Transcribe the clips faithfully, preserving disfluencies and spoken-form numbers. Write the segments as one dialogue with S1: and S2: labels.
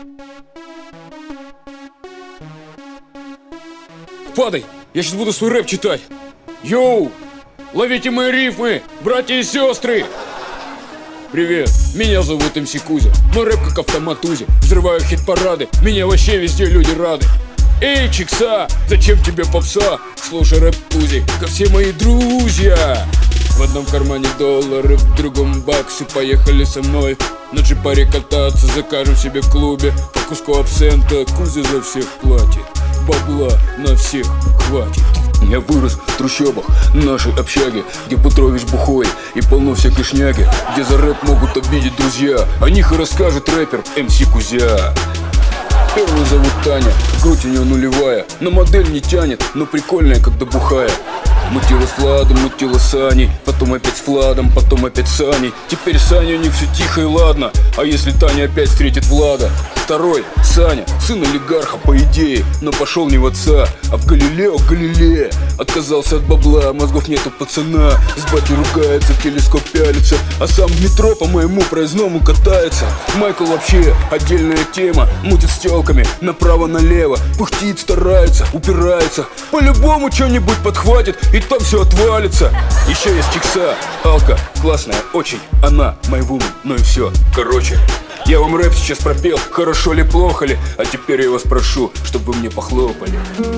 S1: Падай, я сейчас буду свой рэп читать. Йоу, ловите мои рифмы, братья и сестры. Привет, меня зовут эм си Кузя. Мой рэп как автомат Узи. Взрываю хит-парады, меня вообще везде люди рады. Эй, Чикса, зачем тебе попса? Слушай рэп Узи, как все мои друзья. В одном кармане доллары, в другом баксы. Поехали со мной на джипаре кататься. Закажем себе в клубе по куску абсента. Кузя за всех платит, бабла на всех хватит. Я вырос в трущобах нашей общаги, где Петрович бухой и полно всякой шняги, где за рэп могут обидеть друзья. О них и расскажет рэпер эм си Кузя. Первую зовут Таня, грудь у нее нулевая, на модель не тянет, но прикольная, когда бухая. Мутила с Владом, мутила с Аней, потом опять с Владом, потом опять с Аней. Теперь с Аней у них все тихо и ладно. А если Таня опять встретит Влада? Второй, Саня, сын олигарха по идее, но пошел не в отца, а в Галилео Галилея. Отказался от бабла, мозгов нет у пацана. С батей ругается, в телескоп пялится, а сам в метро по моему проездному катается. Майкл вообще отдельная тема, мутит с телками направо-налево, пыхтит, старается, упирается. По-любому что-нибудь подхватит, и там все отвалится. Еще есть Чикса, Алка, классная очень, она мой вумен, ну и все. Короче, я вам рэп сейчас пропел, хорошо ли, плохо ли, а теперь я вас прошу, чтобы вы мне похлопали.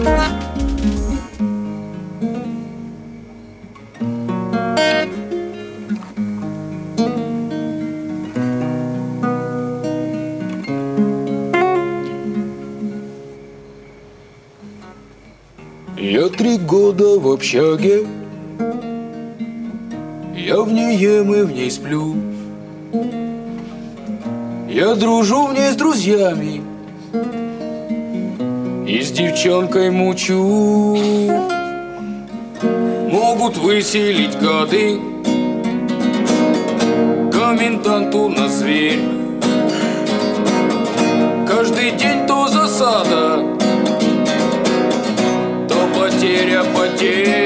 S1: Я три года в общаге, я в ней ем и в ней сплю. Я дружу в ней с друзьями и с девчонкой мучу. Могут выселить гады, комендант у нас зверь. Каждый день то засада, то потеря потерь.